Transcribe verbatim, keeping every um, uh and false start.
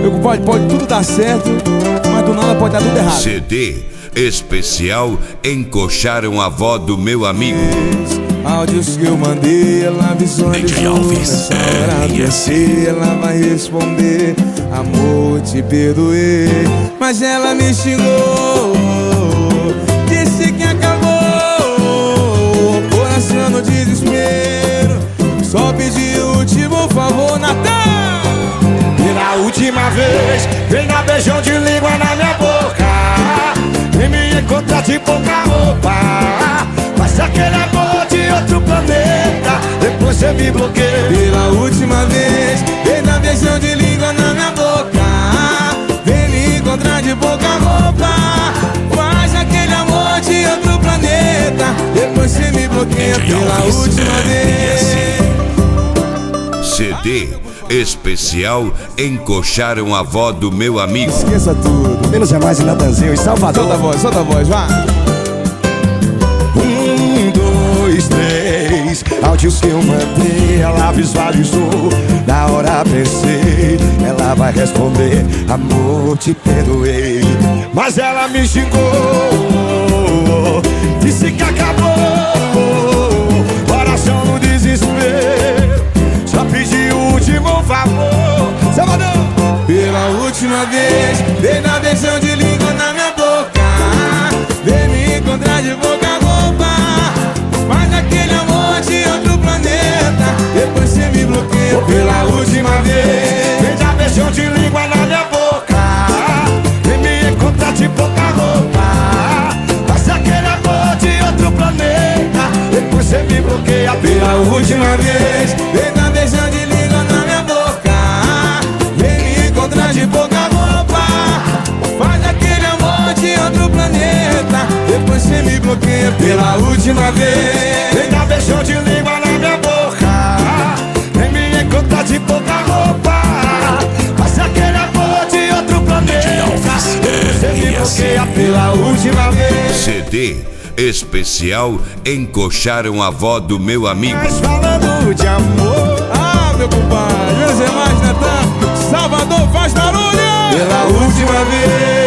Meu compadre, pode tudo dar certo, mas do nada pode dar tudo errado. C D especial Encoxaram a Avó do Meu Amigo. Áudios que eu mandei, ela visualizou. Nessa hora pensei, ela vai responder: amor, te perdoei. Mas ela me xingou, disse que acabou. Coração no desespero, só pedi o último favor, Natan. Pela última vez, vem dar beijão de língua na minha boca. Vem me encontrar de pouca roupa. Mas aquele amor de outro planeta, depois você me bloqueia. Pela última vez, vem dar beijão de língua na minha boca. Vem me encontrar de pouca roupa. Faz aquele amor de outro planeta, depois você me bloqueia. Pela última vez. C D especial Encoxaram a Avó do Meu Amigo. Esqueça tudo, menos é mais em Natanzinho e Salvador. Solta a voz, solta a voz, vá. Um, dois, três. Áudios que eu mandei, ela visualizou. Na hora pensei, ela vai responder: amor, te perdoei. Mas ela me xingou, disse que acabou. Coração no desespero, só pedi o último favor. Salvador! Pela última vez, vem dar beijão de língua na minha boca. Vem me encontrar de boca a roupa. Faz aquele amor de outro planeta, depois você me bloqueia. Pela última vez, vem dar beijão de língua na minha boca. Vem me encontrar de pouca roupa. Faz aquele amor de outro planeta, depois você me bloqueia. Pela última vez, vem dar beijão de língua na minha boca. Vem me encontrar de pouca roupa. Faz aquele amor de outro planeta, depois você me bloqueia. Pela última vez, vem dar beijão de língua na minha boca. Vem me encontrar de pouca roupa. Faz aquele amor de outro planeta, você me bloqueia. Pela última vez. C D especial Encoxaram a Avó do Meu Amigo. Mas falando de amor, ah, meu compadre, meus irmãos, Natan, Salvador faz barulho. Pela última vez.